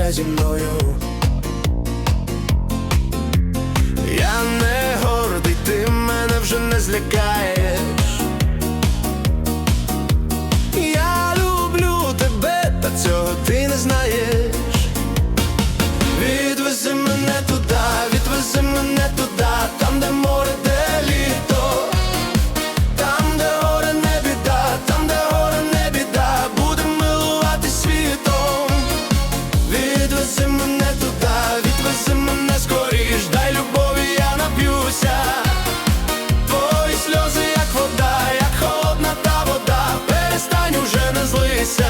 залишай зі мною. Я не гордий, ти мене вже не злякаєш. Я люблю тебе, та цього ти не знаєш. Відвези мене туди, відвези мене туди, там, де море, де літо, там, де горе не біда, там, де горе не біда, будем милувати світом. Відвези мене туди, відвези мене скоріш, дай любові, я нап'юся. Твої сльози, як вода, як холодна та вода, перестань, уже не злися.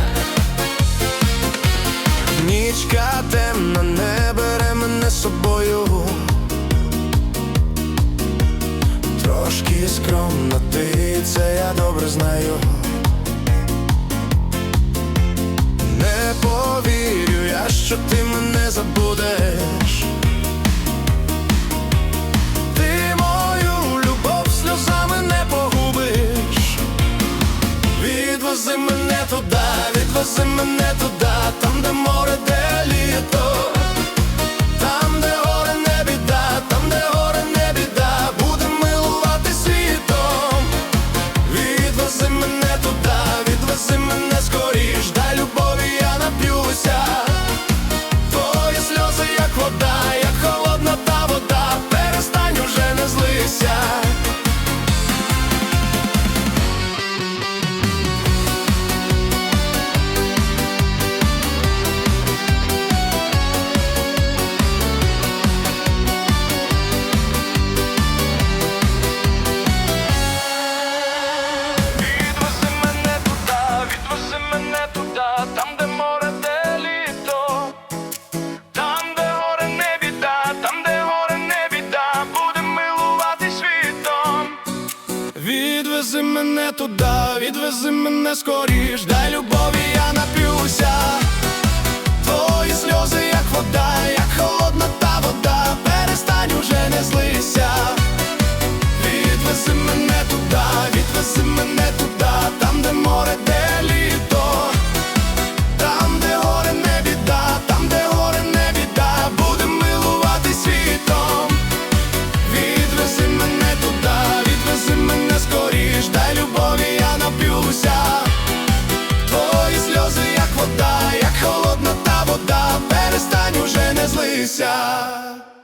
Нічка темна, не бере мене з собою. Трошки скромна ти, це я добре знаю. Не повірю я, що ти мене забудеш. Ти мою любов сльозами не погубиш. Відвези мене туди, відвези мене туди, там, де море, де літо, там, де горе не біда, там, де горе не біда, будем милувати світом. Відвези мене туди, відвези мене скоріш, дай любові, я нап'юся. Твої сльози, як вода, як холодна та вода, перестань, уже не злися. Там, де море, де літо, там, де горе не біда, там, де горе не біда, будем милувати світом. Відвези мене туди, відвези мене скоріш, дай любові, я нап'юся. Твої сльози, як вода, як холодна та вода, перестань, уже не злися. Відвези мене туди, відвези мене туди, там, де море, де літо, там, де горе не біда, там, де горе не біда, будем милувати світом. Відвези мене туди, відвези мене скоріш, дай любові, я нап'юся. Твої сльози, як вода, як холодна та вода, перестань, уже не злися.